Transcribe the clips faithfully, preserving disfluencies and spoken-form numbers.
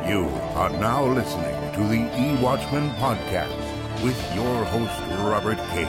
You are now listening to the E-Watchman Podcast with your host, Robert Cade.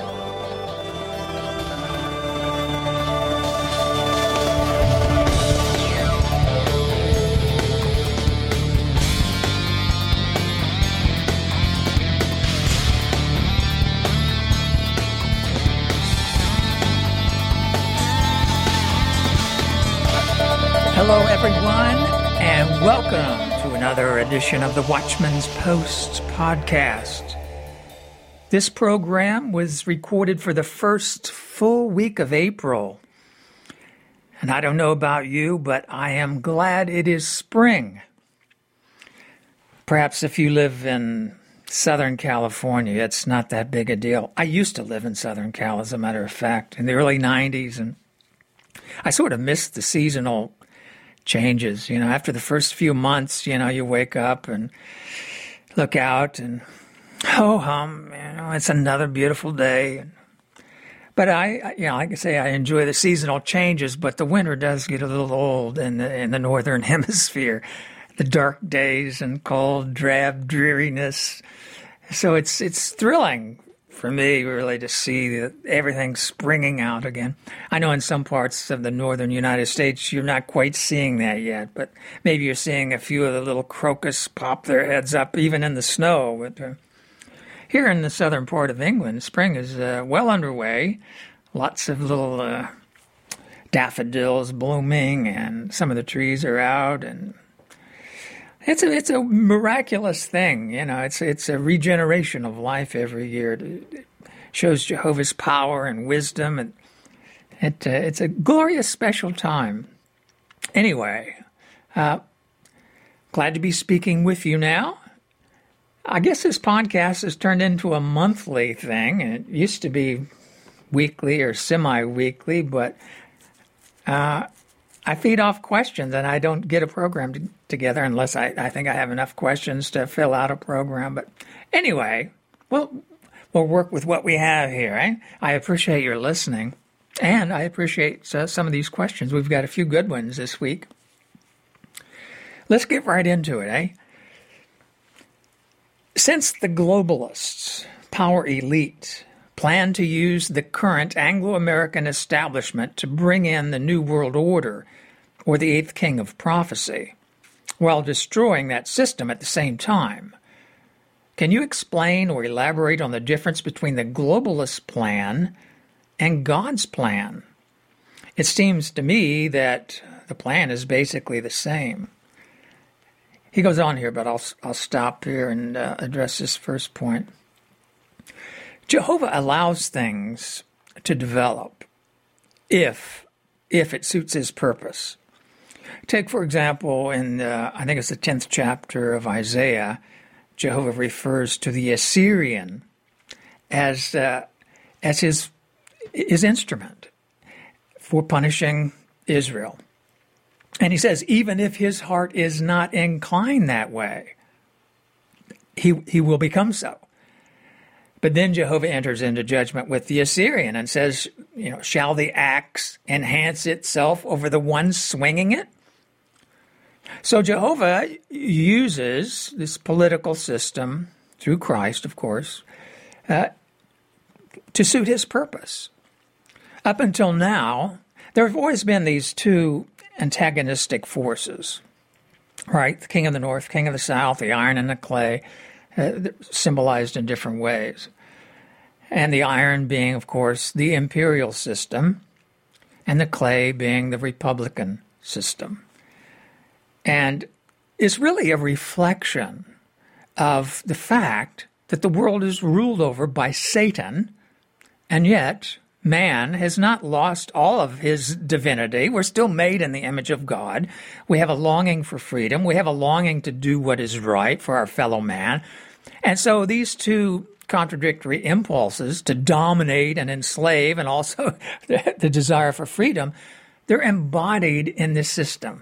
Hello, everyone, and welcome to another edition of the Watchman's Post podcast. This program was recorded for the first full week of April. And I don't know about you, but I am glad it is spring. Perhaps if you live in Southern California, it's not that big a deal. I used to live in Southern Cal, as a matter of fact, in the early nineties, and I sort of missed the seasonal changes. You know, after the first few months, you know, you wake up and look out and ho hum, you know, it's another beautiful day. But I, you know, like I say, I enjoy the seasonal changes, but the winter does get a little old in the, in the northern hemisphere. The dark days and cold, drab dreariness. So it's it's thrilling for me, really, to see that everything's springing out again. I know in some parts of the northern United States, you're not quite seeing that yet, but maybe you're seeing a few of the little crocus pop their heads up, even in the snow. But uh, here in the southern part of England, spring is uh, well underway. Lots of little uh, daffodils blooming, and some of the trees are out, and It's a it's a miraculous thing, you know. It's it's a regeneration of life every year. It shows Jehovah's power and wisdom, and it uh, it's a glorious, special time. Anyway, uh, glad to be speaking with you now. I guess this podcast has turned into a monthly thing, and it used to be weekly or semi-weekly, but uh, I feed off questions, and I don't get a program to, together unless I, I think I have enough questions to fill out a program. But anyway, we'll, we'll work with what we have here. Eh? I appreciate your listening, and I appreciate uh, some of these questions. We've got a few good ones this week. Let's get right into it, eh? Since the globalists, power elite, plan to use the current Anglo-American establishment to bring in the New World Order, or the Eighth King of Prophecy, while destroying that system at the same time. Can you explain or elaborate on the difference between the globalist plan and God's plan? It seems to me that the plan is basically the same. He goes on here, but I'll, I'll stop here and uh, address this first point. Jehovah allows things to develop if, if it suits his purpose. Take, for example, in, uh, I think it's the tenth chapter of Isaiah, Jehovah refers to the Assyrian as uh, as his his instrument for punishing Israel. And he says, even if his heart is not inclined that way, he he will become so. But then Jehovah enters into judgment with the Assyrian and says, you know, shall the axe enhance itself over the one swinging it? So Jehovah uses this political system, through Christ, of course, uh, to suit his purpose. Up until now, there have always been these two antagonistic forces, right? The king of the north, king of the south, the iron and the clay, uh, symbolized in different ways. And the iron being, of course, the imperial system, and the clay being the republican system. And it's really a reflection of the fact that the world is ruled over by Satan, and yet man has not lost all of his divinity. We're still made in the image of God. We have a longing for freedom. We have a longing to do what is right for our fellow man. And so these two contradictory impulses to dominate and enslave, and also the, the desire for freedom, they're embodied in this system.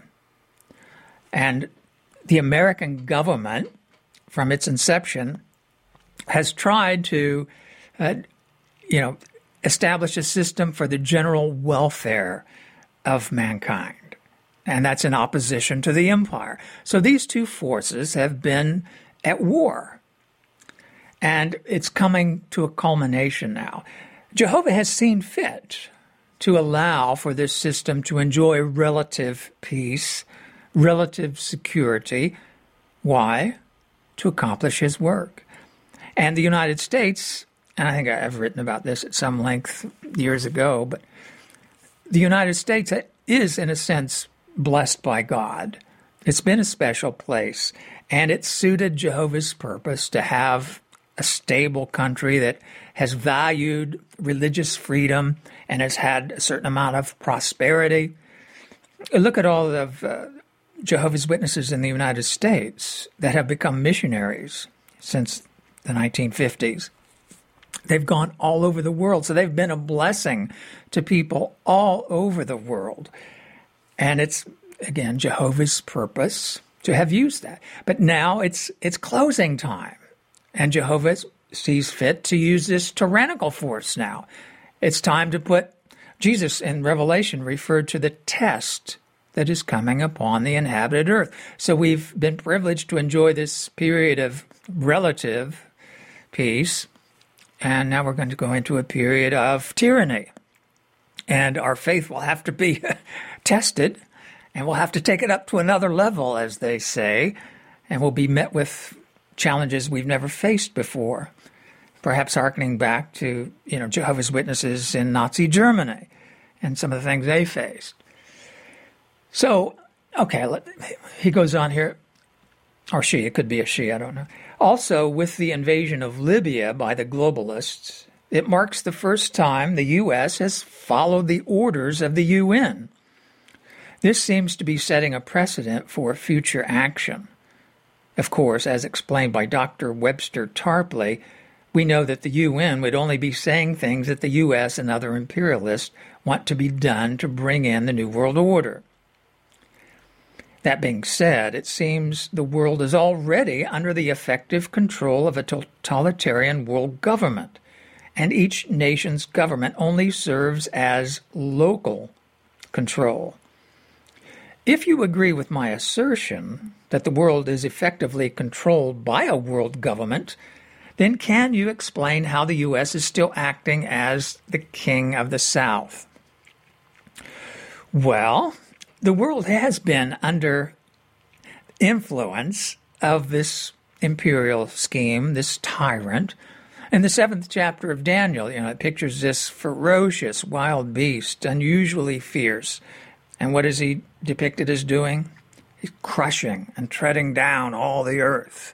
And the American government, from its inception, has tried to, uh, you know, establish a system for the general welfare of mankind. and that's in opposition to the empire. So these two forces have been at war, and it's coming to a culmination now. Jehovah has seen fit to allow for this system to enjoy relative peace, relative security. Why? To accomplish his work. And the United States, and I think I've written about this at some length years ago, but the United States is, in a sense, blessed by God. It's been a special place, and it suited Jehovah's purpose to have a stable country that has valued religious freedom and has had a certain amount of prosperity. Look at all of uh, Jehovah's Witnesses in the United States that have become missionaries since the nineteen fifties. They've gone all over the world, so they've been a blessing to people all over the world. And it's, again, Jehovah's purpose to have used that. But now it's it's closing time, and Jehovah sees fit to use this tyrannical force now. It's time to put, Jesus in Revelation referred to the test that is coming upon the inhabited earth. So we've been privileged to enjoy this period of relative peace, and now we're going to go into a period of tyranny. And our faith will have to be tested, and we'll have to take it up to another level, as they say, and we'll be met with challenges we've never faced before, perhaps hearkening back to, you know, Jehovah's Witnesses in Nazi Germany and some of the things they faced. So, okay, let, he goes on here, or she, it could be a she, I don't know. Also, with the invasion of Libya by the globalists, it marks the first time the U S has followed the orders of the U N. This seems to be setting a precedent for future action. Of course, as explained by Doctor Webster Tarpley, we know that the U N would only be saying things that the U S and other imperialists want to be done to bring in the New World Order. That being said, it seems the world is already under the effective control of a totalitarian world government, and each nation's government only serves as local control. If you agree with my assertion that the world is effectively controlled by a world government, then can you explain how the U S is still acting as the king of the South? Well, the world has been under influence of this imperial scheme, this tyrant. In the seventh chapter of Daniel, you know, it pictures this ferocious wild beast, unusually fierce. And what is he depicted as doing? He's crushing and treading down all the earth.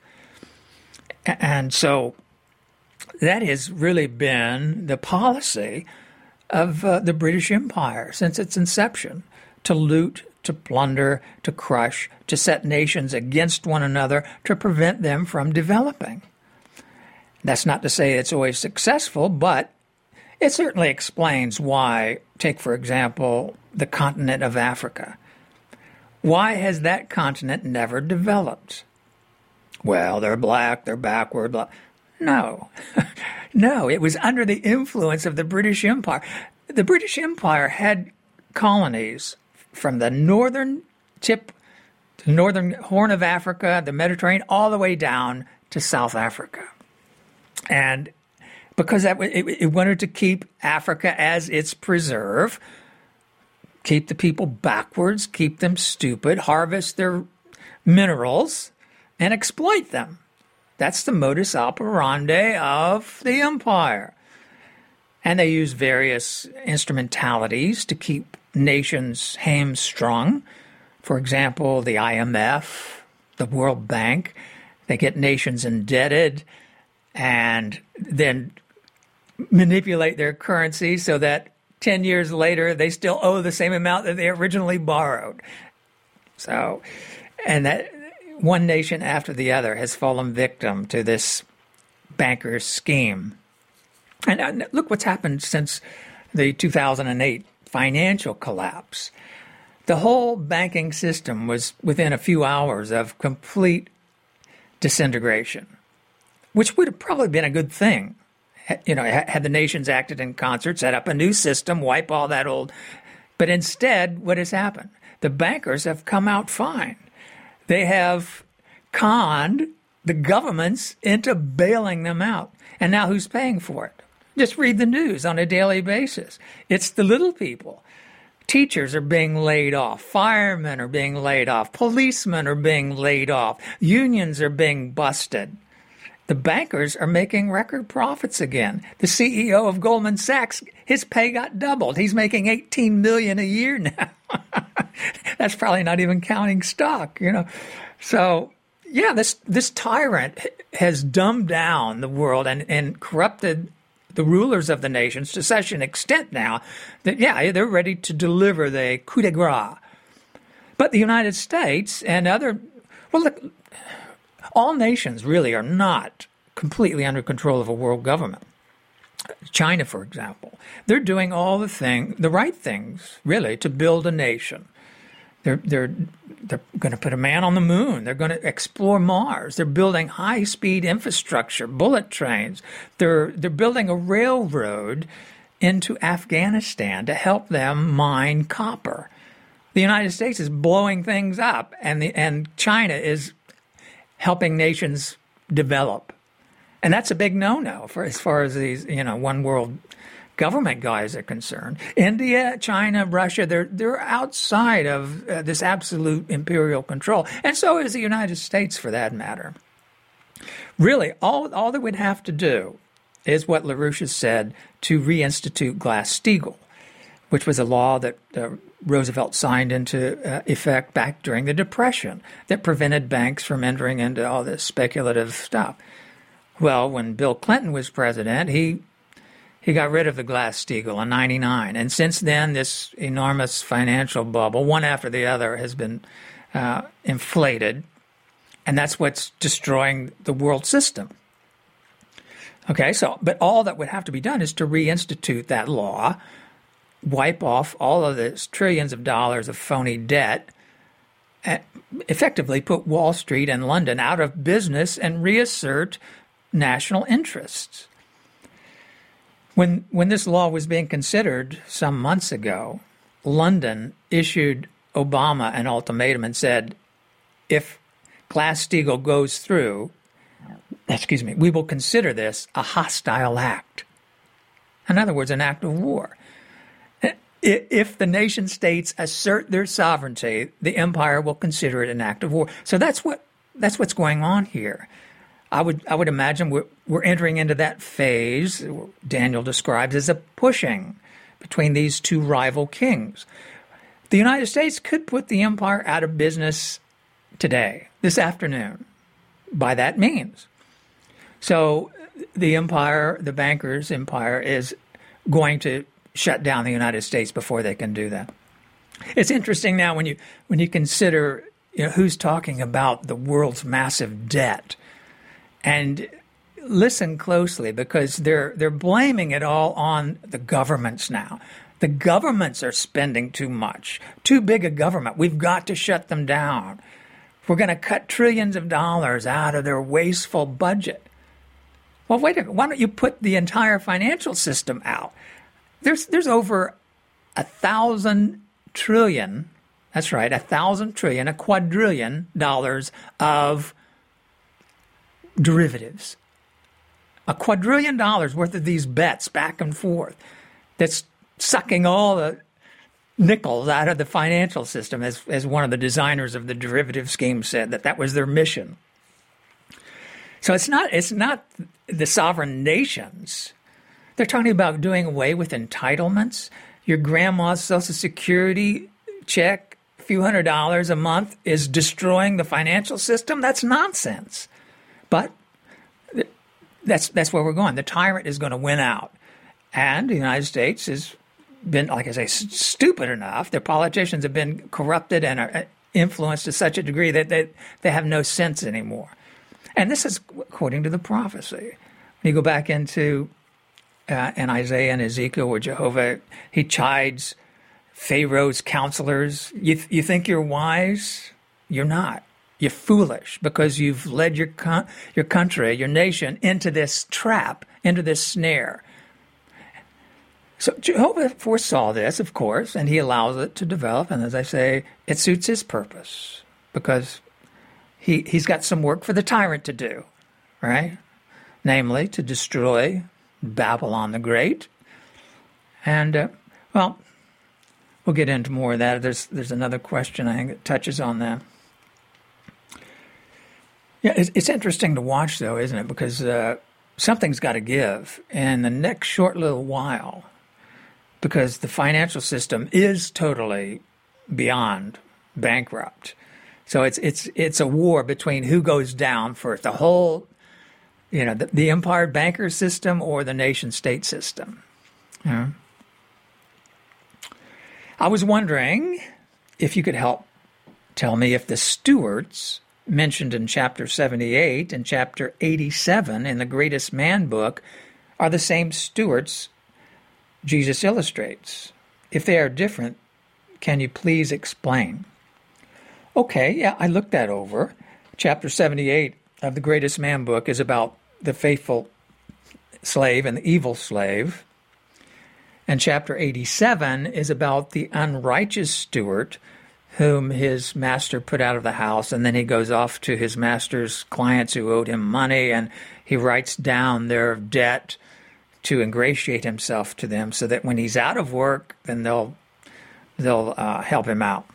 And so that has really been the policy of uh, the British Empire since its inception, to loot, to plunder, to crush, to set nations against one another, to prevent them from developing. That's not to say it's always successful, but it certainly explains why, take for example, the continent of Africa. Why has that continent never developed? Well, they're black, they're backward, blah. No. No, it was under the influence of the British Empire. The British Empire had colonies from the northern tip, the northern Horn of Africa, the Mediterranean, all the way down to South Africa. And because that it, it wanted to keep Africa as its preserve, keep the people backwards, keep them stupid, harvest their minerals, and exploit them. That's the modus operandi of the empire. And they use various instrumentalities to keep nations hamstrung. For example, the I M F, the World Bank. They get nations indebted and then manipulate their currency so that ten years later they still owe the same amount that they originally borrowed. So, and that one nation after the other has fallen victim to this banker's scheme. And look what's happened since the two thousand eight financial collapse. The whole banking system was within a few hours of complete disintegration, which would have probably been a good thing. You know, had the nations acted in concert, set up a new system, wipe all that old. But instead, what has happened? the bankers have come out fine. They have conned the governments into bailing them out. And now who's paying for it? Just read the news on a daily basis. It's the little people. Teachers are being laid off. Firemen are being laid off. Policemen are being laid off. Unions are being busted. The bankers are making record profits again. The C E O of Goldman Sachs, his pay got doubled. He's making eighteen million dollars a year now. That's probably not even counting stock, you know. So, yeah, this this tyrant has dumbed down the world and, and corrupted the rulers of the nations to such an extent now that, yeah, they're ready to deliver the coup de grace. But the United States and other, well, look, all nations really are not completely under control of a world government. China, for example, they're doing all the thing, the right things, really, to build a nation. They're they're they're going to put a man on the moon. They're going to explore Mars. They're building high-speed infrastructure, bullet trains. They're they're building a railroad into Afghanistan to help them mine copper. The United States is blowing things up, and the and China is helping nations develop. And that's a big no-no for as far as these, you know, one world government guys are concerned. India, China, Russia, they're they're outside of uh, this absolute imperial control. And so is the United States, for that matter. Really, all, all that we'd have to do is what LaRouche has said to reinstitute Glass-Steagall, which was a law that uh, Roosevelt signed into uh, effect back during the Depression that prevented banks from entering into all this speculative stuff. Well, when Bill Clinton was president, he he got rid of the Glass-Steagall in ninety-nine. And since then, this enormous financial bubble, one after the other, has been uh, inflated. And that's what's destroying the world system. Okay, so, but all that would have to be done is to reinstitute that law, wipe off all of this trillions of dollars of phony debt, and effectively put Wall Street and London out of business and reassert national interests. When when this law was being considered some months ago, London issued Obama an ultimatum and said, if Glass-Steagall goes through, excuse me, we will consider this a hostile act. In other words, an act of war. If the nation states assert their sovereignty, the empire will consider it an act of war. So that's what that's what's going on here. I would I would imagine we're, we're entering into that phase Daniel describes as a pushing between these two rival kings. The United States could put the empire out of business today, this afternoon, by that means. So the empire, the bankers' empire, is going to shut down the United States before they can do that. It's interesting now when you when you consider, you know, who's talking about the world's massive debt. And listen closely, because they're they're blaming it all on the governments now. The governments are spending too much, too big a government. We've got to shut them down. We're going to cut trillions of dollars out of their wasteful budget. Well, wait a minute. Why don't you put the entire financial system out? There's there's over a thousand trillion, that's right, a thousand trillion, a quadrillion dollars of derivatives. A quadrillion dollars worth of these bets back and forth that's sucking all the nickels out of the financial system, as, as one of the designers of the derivative scheme said, that that was their mission. So it's not it's not the sovereign nations. They're talking about doing away with entitlements. Your grandma's Social Security check, a few hundred dollars a month, is destroying the financial system. That's nonsense. But that's that's where we're going. The tyrant is going to win out. And the United States has been, like I say, stupid enough. Their politicians have been corrupted and are influenced to such a degree that they, they have no sense anymore. And this is according to the prophecy. When you go back into uh, in Isaiah and Ezekiel, where Jehovah, he chides Pharaoh's counselors. You, you think you're wise? You're not. You're foolish, because you've led your con- your country, your nation, into this trap, into this snare. So Jehovah foresaw this, of course, and he allows it to develop. And as I say, it suits his purpose because he, he's got some work for the tyrant to do, right? Namely, to destroy Babylon the Great. And, uh, well, we'll get into more of that. There's there's another question, I think, that touches on that. Yeah, it's, it's interesting to watch, though, isn't it? Because uh, something's got to give in the next short little while, because the financial system is totally beyond bankrupt. So it's it's it's a war between who goes down first, the whole, you know, the, the empire banker system or the nation state system. Yeah. I was wondering if you could help tell me if the stewards mentioned in chapter seventy-eight and chapter eighty-seven in the Greatest Man book are the same stewards Jesus illustrates. If they are different, can you please explain? Okay, yeah, I looked that over. Chapter seventy-eight of the Greatest Man book is about the faithful slave and the evil slave. And chapter eighty-seven is about the unrighteous steward whom his master put out of the house, and then he goes off to his master's clients who owed him money, and he writes down their debt to ingratiate himself to them so that when he's out of work, then they'll they'll uh, help him out.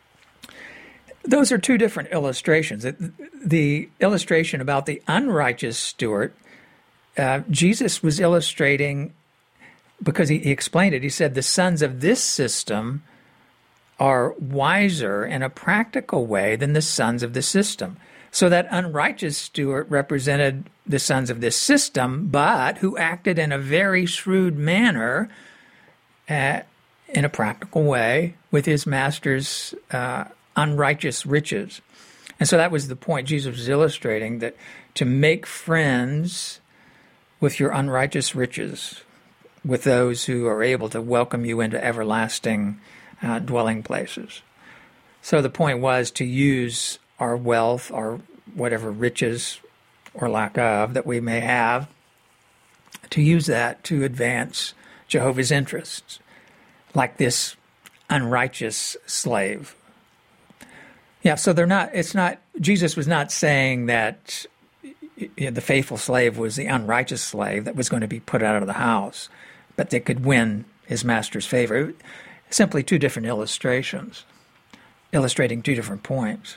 Those are two different illustrations. The illustration about the unrighteous steward, uh, Jesus was illustrating because he, he explained it. He said the sons of this system are wiser in a practical way than the sons of the system. So that unrighteous steward represented the sons of this system, but who acted in a very shrewd manner uh, in a practical way with his master's uh, unrighteous riches. And so that was the point Jesus was illustrating, that to make friends with your unrighteous riches, with those who are able to welcome you into everlasting uh, dwelling places. So the point was to use our wealth, our whatever riches or lack of that we may have, to use that to advance Jehovah's interests, like this unrighteous slave. Yeah, so they're not, it's not, Jesus was not saying that you know, the faithful slave was the unrighteous slave that was going to be put out of the house, but they could win his master's favor. Simply two different illustrations, illustrating two different points.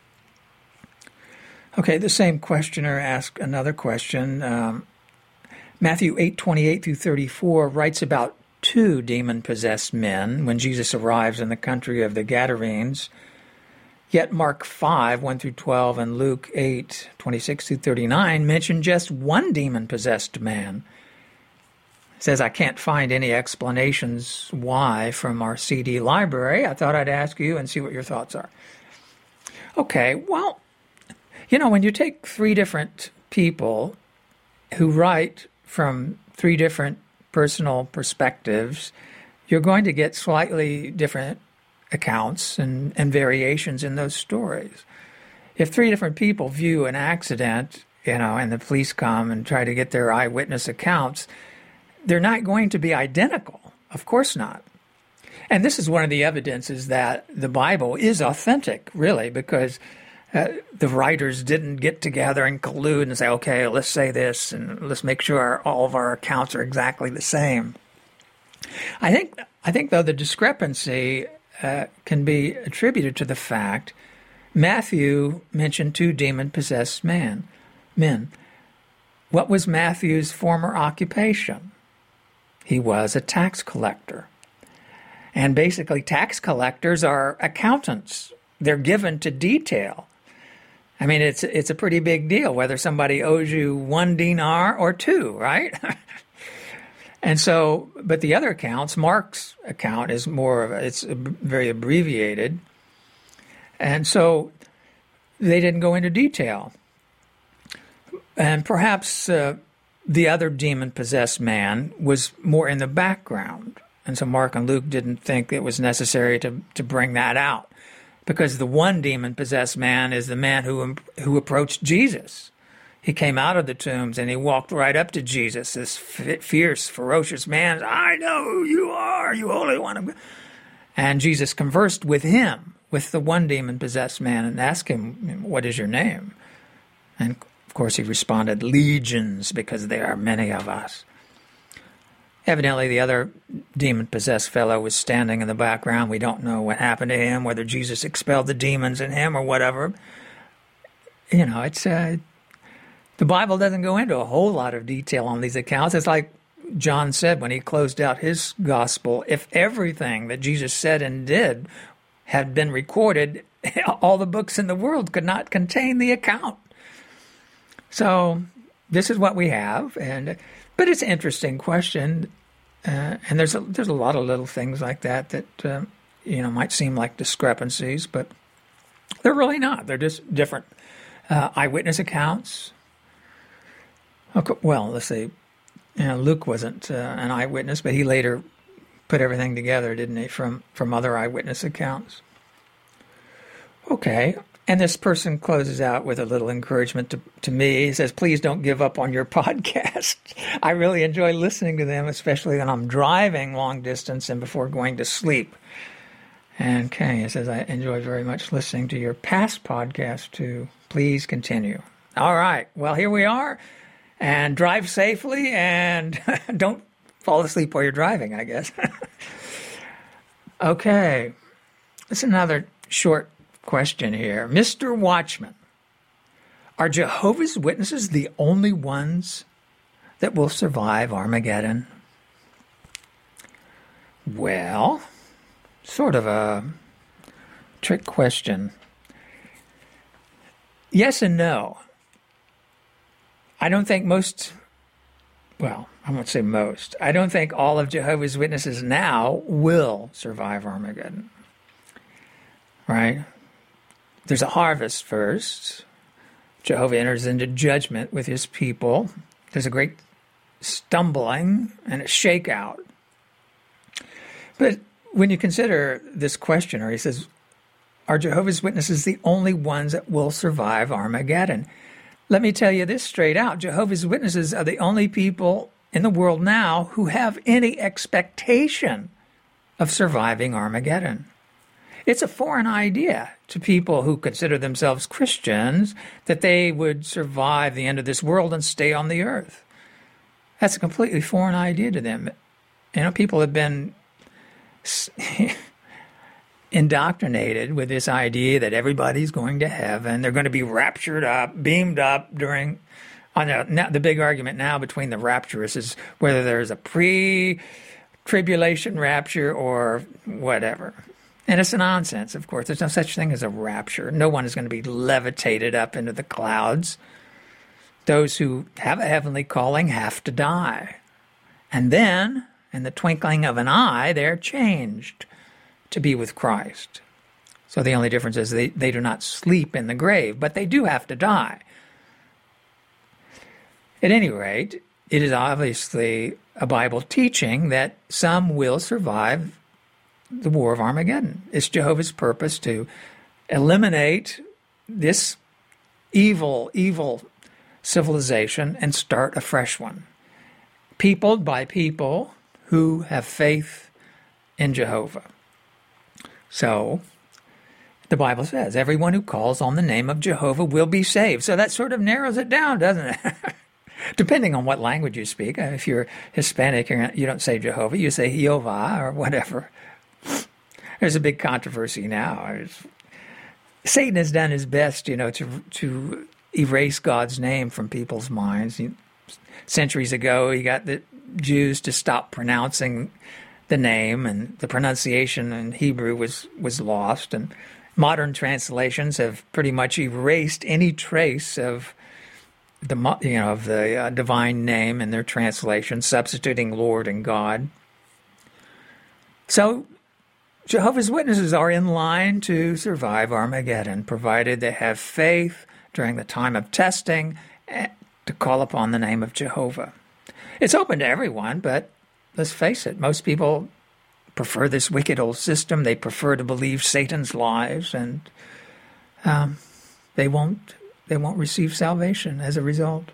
Okay, the same questioner asked another question. Um, Matthew eight twenty-eight through thirty-four writes about two demon-possessed men when Jesus arrives in the country of the Gadarenes. Yet Mark five, one through twelve, and Luke eight, twenty-six through thirty-nine mention just one demon-possessed man. It says, I can't find any explanations why from our C D library. I thought I'd ask you and see what your thoughts are. Okay, well, you know, when you take three different people who write from three different personal perspectives, you're going to get slightly different accounts and, and variations in those stories. If three different people view an accident, you know, and the police come and try to get their eyewitness accounts, they're not going to be identical. Of course not. And this is one of the evidences that the Bible is authentic, really, because uh, the writers didn't get together and collude and say, okay, let's say this and let's make sure our, all of our accounts are exactly the same. I think, I think though, the discrepancy uh, can be attributed to the fact Matthew mentioned two demon-possessed man, men. What was Matthew's former occupation? He was a tax collector. And basically, tax collectors are accountants. They're given to detail. I mean, it's it's a pretty big deal whether somebody owes you one dinar or two, right? And so, but the other accounts, Mark's account is more of a, it's very abbreviated. And so they didn't go into detail. And perhaps uh, the other demon-possessed man was more in the background. And so Mark and Luke didn't think it was necessary to, to bring that out, because the one demon-possessed man is the man who who approached Jesus. he came out of the tombs and he walked right up to Jesus, this fierce, ferocious man. I know who you are, you Holy One of God. And Jesus conversed with him, with the one demon-possessed man, and asked him, what is your name? And of course he responded, legions, because there are many of us. Evidently the other demon-possessed fellow was standing in the background. We don't know what happened to him, whether Jesus expelled the demons in him or whatever. You know, it's... Uh, The Bible doesn't go into a whole lot of detail on these accounts. It's like John said when he closed out his gospel, if everything that Jesus said and did had been recorded, all the books in the world could not contain the account. So this is what we have, and but it's an interesting question, uh, and there's a, there's a lot of little things like that that uh, you know might seem like discrepancies, but they're really not. They're just different uh, eyewitness accounts. Okay, well, let's see. You know, Luke wasn't uh, an eyewitness, but he later put everything together, didn't he, from, from other eyewitness accounts. Okay, and this person closes out with a little encouragement to, to me. He says, please don't give up on your podcast. I really enjoy listening to them, especially when I'm driving long distance and before going to sleep. And okay, he says, I enjoy very much listening to your past podcast, too. Please continue. All right, well, here we are. And drive safely, and don't fall asleep while you're driving, I guess. Okay, that's another short question here. Mister Watchman, are Jehovah's Witnesses the only ones that will survive Armageddon? Well, sort of a trick question. Yes and no. I don't think most, well, I won't say most. I don't think all of Jehovah's Witnesses now will survive Armageddon. Right? There's a harvest first. Jehovah enters into judgment with his people. There's a great stumbling and a shakeout. But when you consider this questioner, he says, are Jehovah's Witnesses the only ones that will survive Armageddon? Let me tell you this straight out. Jehovah's Witnesses are the only people in the world now who have any expectation of surviving Armageddon. It's a foreign idea to people who consider themselves Christians that they would survive the end of this world and stay on the earth. That's a completely foreign idea to them. You know, people have been indoctrinated with this idea that everybody's going to heaven. They're going to be raptured up, beamed up during, on the, now, the big argument now between the rapturous is whether there's a pre-tribulation rapture or whatever. And it's nonsense, of course. There's no such thing as a rapture. No one is going to be levitated up into the clouds. Those who have a heavenly calling have to die. And then, in the twinkling of an eye, they're changed to be with Christ. So the only difference is they, they do not sleep in the grave, but they do have to die. At any rate, it is obviously a Bible teaching that some will survive the War of Armageddon. It's Jehovah's purpose to eliminate this evil, evil civilization and start a fresh one, peopled by people who have faith in Jehovah. So, the Bible says, everyone who calls on the name of Jehovah will be saved. So that sort of narrows it down, doesn't it? Depending on what language you speak. If you're Hispanic, you don't say Jehovah, you say Jehovah or whatever. There's a big controversy now. Satan has done his best, you know, to to erase God's name from people's minds. Centuries ago, he got the Jews to stop pronouncing the name, and the pronunciation in Hebrew was, was lost. And modern translations have pretty much erased any trace of the you know of the uh, divine name in their translation, substituting Lord and God. So Jehovah's Witnesses are in line to survive Armageddon, provided they have faith during the time of testing to call upon the name of Jehovah. It's open to everyone, but let's face it, most people prefer this wicked old system. They prefer to believe Satan's lies, and um, they won't they won't receive salvation as a result.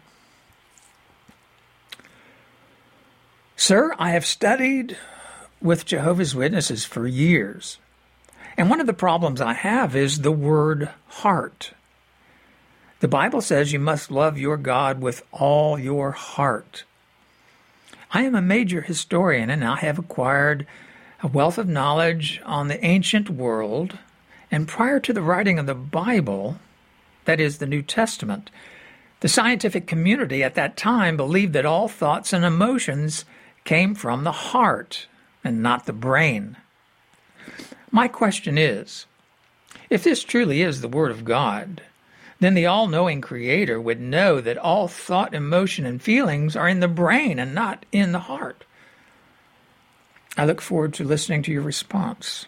Sir, I have studied with Jehovah's Witnesses for years, and one of the problems I have is the word heart. The Bible says you must love your God with all your heart. I am a major historian, and I have acquired a wealth of knowledge on the ancient world, and prior to the writing of the Bible, that is the New Testament, the scientific community at that time believed that all thoughts and emotions came from the heart and not the brain. My question is, if this truly is the Word of God, then the all-knowing Creator would know that all thought, emotion, and feelings are in the brain and not in the heart. I look forward to listening to your response.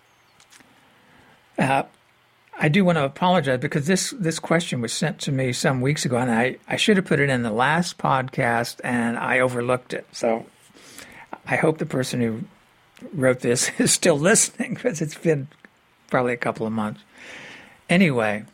Uh, I do want to apologize because this, this question was sent to me some weeks ago, and I, I should have put it in the last podcast, and I overlooked it. So I hope the person who wrote this is still listening, because it's been probably a couple of months. Anyway,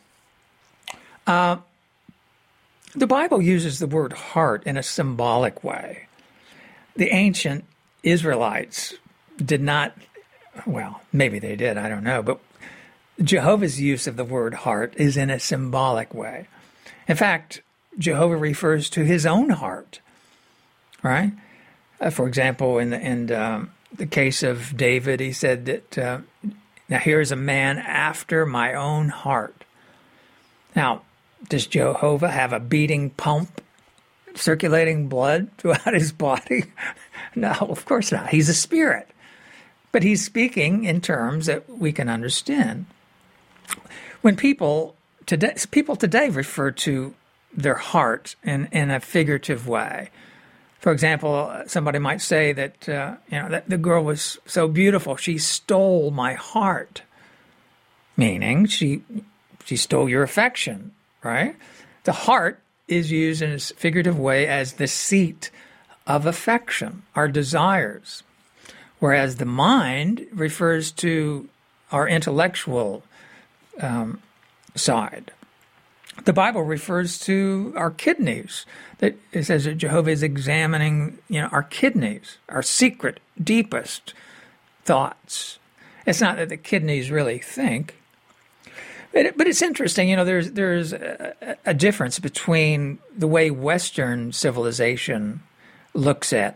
uh, the Bible uses the word heart in a symbolic way. The ancient Israelites did not, well, maybe they did, I don't know, but Jehovah's use of the word heart is in a symbolic way. In fact, Jehovah refers to his own heart, right? Uh, for example, in the, in, um, the case of David, he said that, uh, now here's a man after my own heart. Now, does Jehovah have a beating pump circulating blood throughout his body? No, of course not. He's a spirit. But he's speaking in terms that we can understand. When people today, people today refer to their heart in, in a figurative way. For example, somebody might say that, uh, you know, that the girl was so beautiful, she stole my heart. Meaning she she stole your affection, right? The heart is used in a figurative way as the seat of affection, our desires, whereas the mind refers to our intellectual um, side. The Bible refers to our kidneys. That it says that Jehovah is examining, you know, our kidneys, our secret, deepest thoughts. It's not that the kidneys really think, but, but it's interesting. You know, there's there's a, a difference between the way Western civilization looks at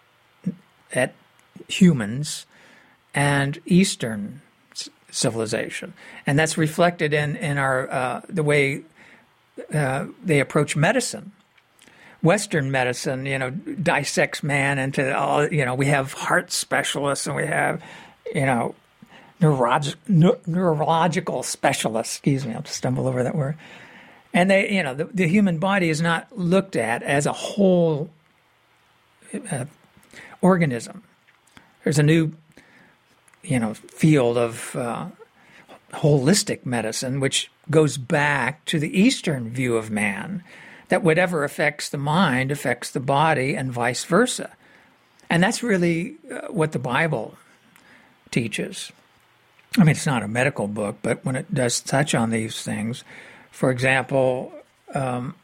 at humans and Eastern civilization, and that's reflected in in our uh, the way uh, they approach medicine. Western medicine, you know, dissects man into all. You know, we have heart specialists and we have, you know, neurolog- ne- neurological specialists. Excuse me, I'll just stumble over that word. And they, you know, the, the human body is not looked at as a whole uh, organism. There's a new, you know, field of uh, holistic medicine, which goes back to the Eastern view of man, that whatever affects the mind affects the body and vice versa. And that's really uh, what the Bible teaches. I mean, it's not a medical book, but when it does touch on these things, for example, um,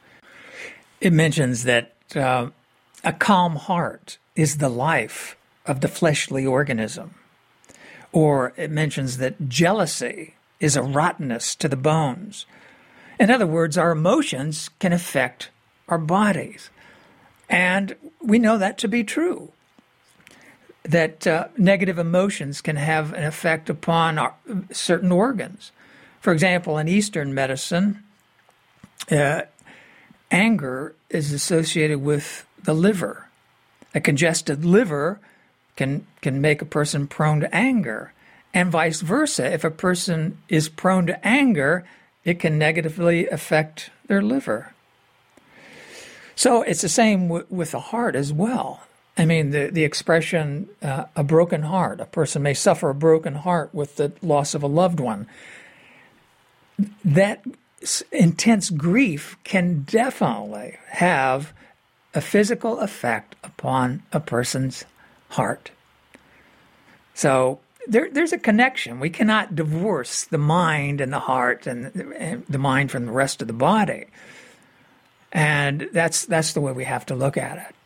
it mentions that uh, a calm heart is the life of the fleshly organism. Or it mentions that jealousy is a rottenness to the bones. In other words, our emotions can affect our bodies. And we know that to be true, that uh, negative emotions can have an effect upon our, certain organs. For example, in Eastern medicine, uh, anger is associated with the liver. A congested liver can can make a person prone to anger, and vice versa. If a person is prone to anger, it can negatively affect their liver. So it's the same w- with the heart as well. I mean, the, the expression, uh, a broken heart, a person may suffer a broken heart with the loss of a loved one. That intense grief can definitely have a physical effect upon a person's heart. So there, there's a connection. We cannot divorce the mind and the heart and, and the mind from the rest of the body. And that's that's the way we have to look at it.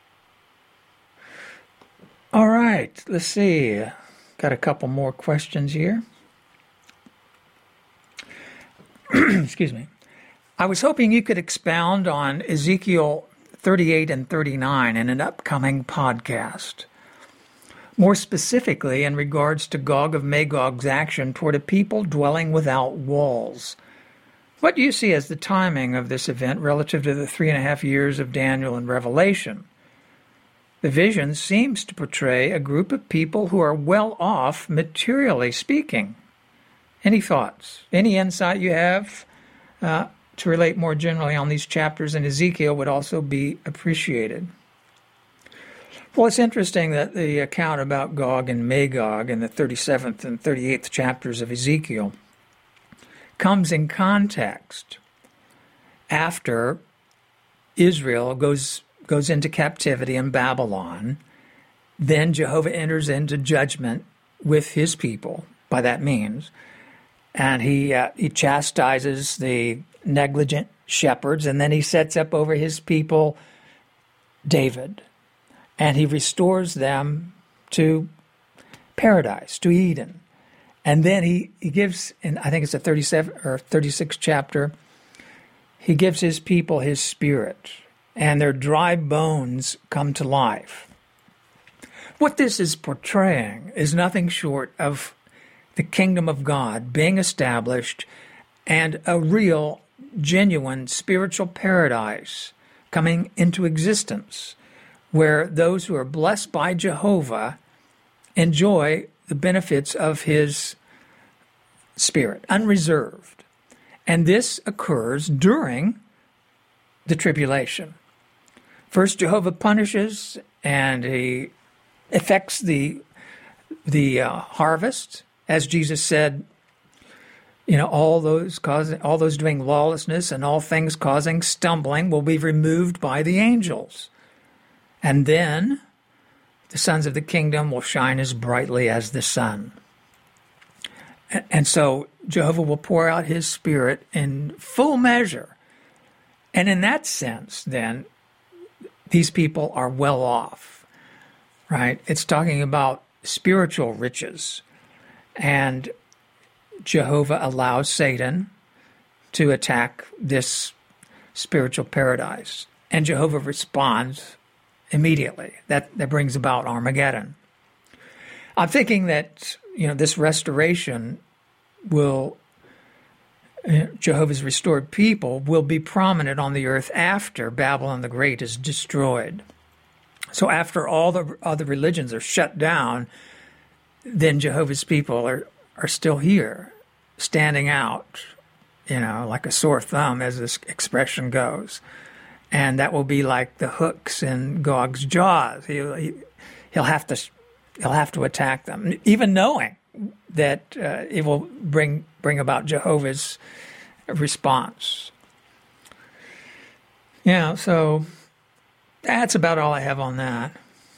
All right, let's see. Got a couple more questions here. Excuse me. I was hoping you could expound on Ezekiel thirty-eight and thirty-nine in an upcoming podcast. More specifically, in regards to Gog of Magog's action toward a people dwelling without walls. What do you see as the timing of this event relative to the three and a half years of Daniel and Revelation? The vision seems to portray a group of people who are well off, materially speaking. Any thoughts? Any insight you have uh, to relate more generally on these chapters in Ezekiel would also be appreciated. Well, it's interesting that the account about Gog and Magog in the thirty-seventh and thirty-eighth chapters of Ezekiel comes in context after Israel goes goes into captivity in Babylon. Then Jehovah enters into judgment with his people by that means, and he uh, he chastises the negligent shepherds, and then he sets up over his people David, and he restores them to paradise, to Eden. And then he, he gives, in I think it's the thirty-seven or thirty-sixth chapter, he gives his people his spirit, and their dry bones come to life. What this is portraying is nothing short of the kingdom of God being established and a real, genuine spiritual paradise coming into existence, where those who are blessed by Jehovah enjoy the benefits of his spirit, unreserved. And this occurs during the tribulation. First, Jehovah punishes and he effects the, the uh, harvest. As Jesus said, you know, all those causing, all those doing lawlessness and all things causing stumbling will be removed by the angels. And then the sons of the kingdom will shine as brightly as the sun. And so Jehovah will pour out his spirit in full measure. And in that sense, then, these people are well off, right? It's talking about spiritual riches. And Jehovah allows Satan to attack this spiritual paradise. And Jehovah responds immediately. That, that brings about Armageddon. I'm thinking that, you know, this restoration will, uh, Jehovah's restored people will be prominent on the earth after Babylon the Great is destroyed. So after all the other religions are shut down, then Jehovah's people are, are still here, standing out, you know, like a sore thumb, as this expression goes. And that will be like the hooks in Gog's jaws. He'll, he, he'll have to he'll have to attack them, even knowing that uh, it will bring bring about Jehovah's response. Yeah, so that's about all I have on that.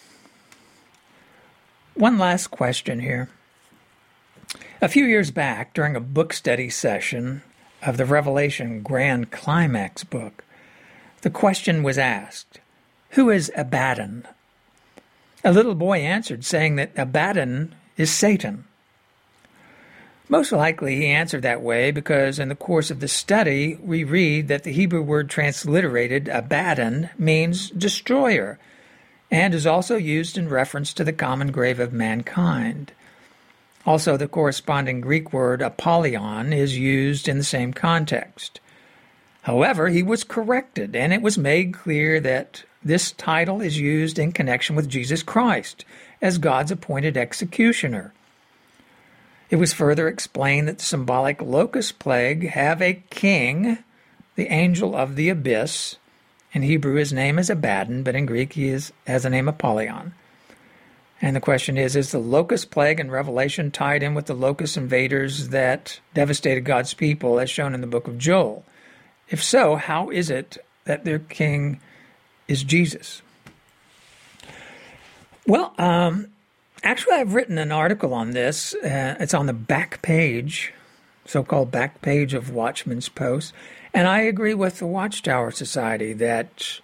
One last question here. A few years back, during a book study session of the Revelation Grand Climax book, the question was asked, who is Abaddon? A little boy answered, saying that Abaddon is Satan. Most likely he answered that way because in the course of the study, we read that the Hebrew word transliterated Abaddon means destroyer, and is also used in reference to the common grave of mankind. Also, the corresponding Greek word Apollyon is used in the same context. However, he was corrected, and it was made clear that this title is used in connection with Jesus Christ as God's appointed executioner. It was further explained that the symbolic locust plague have a king, the angel of the abyss. In Hebrew, his name is Abaddon, but in Greek, he is, has the name Apollyon. And the question is, is the locust plague in Revelation tied in with the locust invaders that devastated God's people, as shown in the book of Joel? If so, how is it that their king is Jesus? Well, um, Actually, I've written an article on this. Uh, it's on the back page, so-called back page of Watchman's Post. And I agree with the Watchtower Society that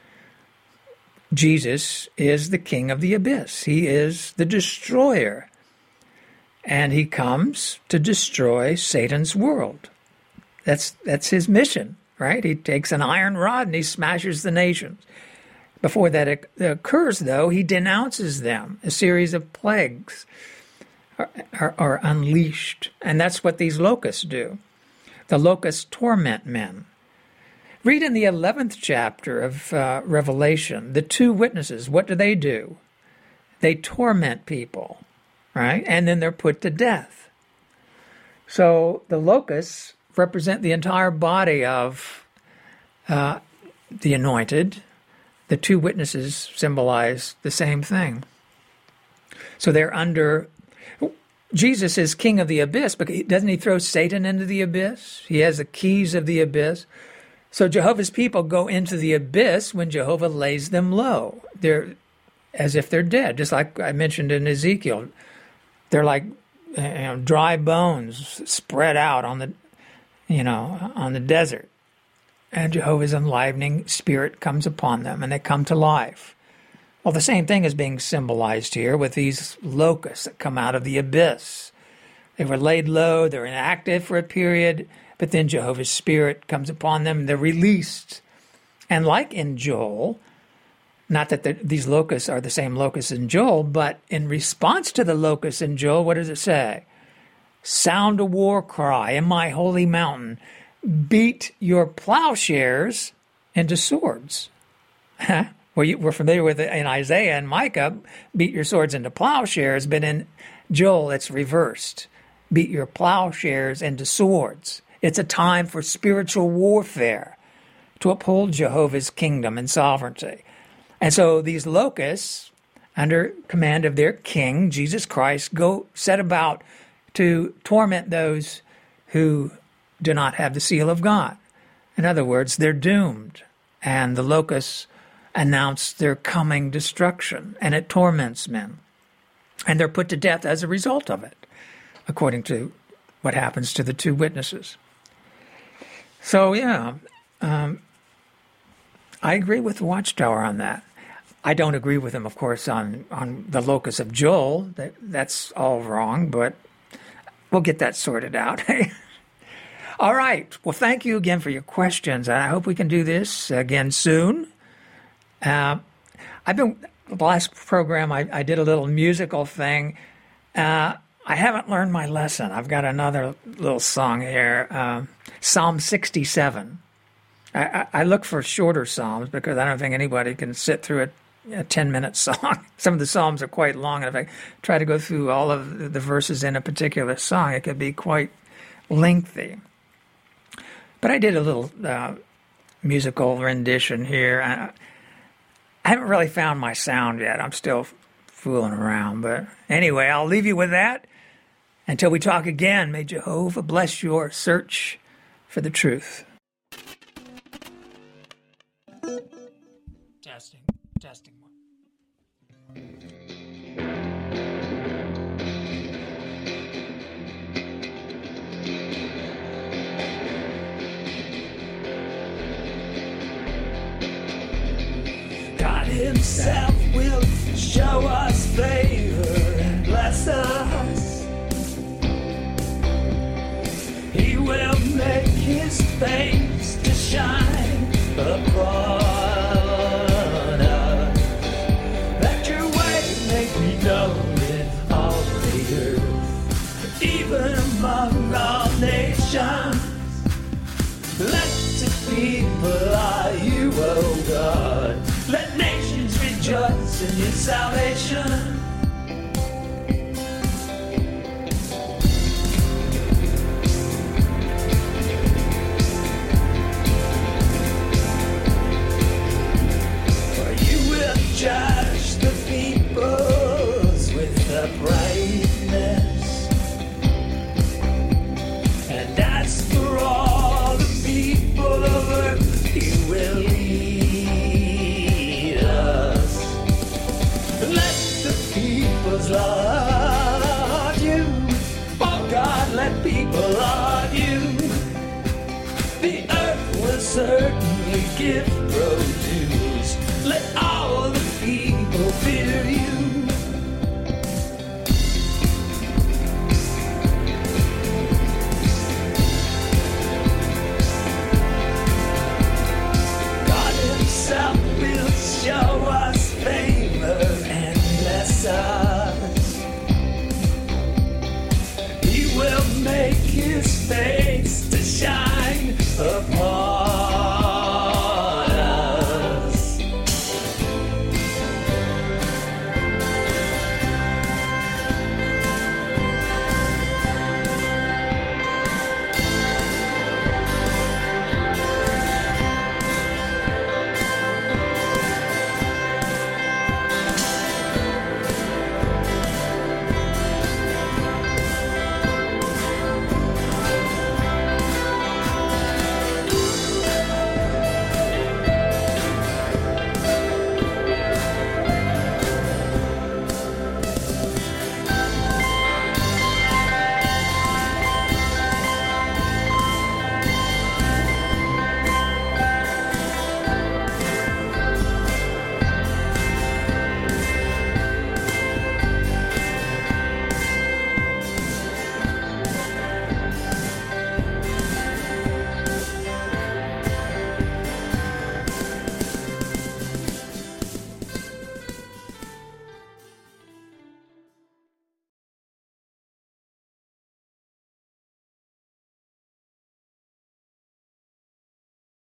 Jesus is the king of the abyss. He is the destroyer. And he comes to destroy Satan's world. That's that's his mission, right? He takes an iron rod and he smashes the nations. Before that occurs, though, he denounces them. A series of plagues are, are, are unleashed. And that's what these locusts do. The locusts torment men. Read in the eleventh chapter of uh, Revelation, the two witnesses, what do they do? They torment people, right? And then they're put to death. So the locusts represent the entire body of uh, the anointed. The two witnesses symbolize the same thing. So they're under... Jesus is king of the abyss, but doesn't he throw Satan into the abyss? He has the keys of the abyss. So Jehovah's people go into the abyss when Jehovah lays them low. They're as if they're dead, just like I mentioned in Ezekiel. They're like you know, dry bones spread out on the, you know, on the desert. And Jehovah's enlivening spirit comes upon them, and they come to life. Well, the same thing is being symbolized here with these locusts that come out of the abyss. They were laid low, they're inactive for a period, but then Jehovah's Spirit comes upon them, they're released. And like in Joel, not that these locusts are the same locusts in Joel, but in response to the locusts in Joel, what does it say? Sound a war cry in my holy mountain. Beat your plowshares into swords. Well, we're familiar with it in Isaiah and Micah, beat your swords into plowshares, but in Joel it's reversed. Beat your plowshares into swords. It's a time for spiritual warfare to uphold Jehovah's kingdom and sovereignty. And so these locusts, under command of their king, Jesus Christ, go set about to torment those who do not have the seal of God. In other words, they're doomed. And the locusts announce their coming destruction, and it torments men. And they're put to death as a result of it, according to what happens to the two witnesses. So, yeah, um, I agree with the Watchtower on that. I don't agree with him, of course, on, on the locus of Joel. That, that's all wrong, but we'll get that sorted out. All right. Well, thank you again for your questions. I hope we can do this again soon. Uh, I've been, the last program, I, I did a little musical thing. Uh, I haven't learned my lesson. I've got another little song here, uh, Psalm sixty-seven. I, I, I look for shorter psalms because I don't think anybody can sit through a, a ten-minute song. Some of the psalms are quite long, and if I try to go through all of the verses in a particular song, it could be quite lengthy. But I did a little uh, musical rendition here. I, I haven't really found my sound yet. I'm still fooling around. But anyway, I'll leave you with that. Until we talk again, may Jehovah bless your search for the truth. Testing, testing one. God Himself will show us favor and bless us. He will make His face to shine upon us, that your way may be known in all the earth, even among all nations. Blessed people are you, O God. Let nations rejoice in your salvation. Judge the peoples with uprightness, and as for all the people of earth, He will lead us. Let the that people are due. The earth will certainly give produce. Let all the people fear you. God himself will show us favor and bless us. He will make his face to shine upon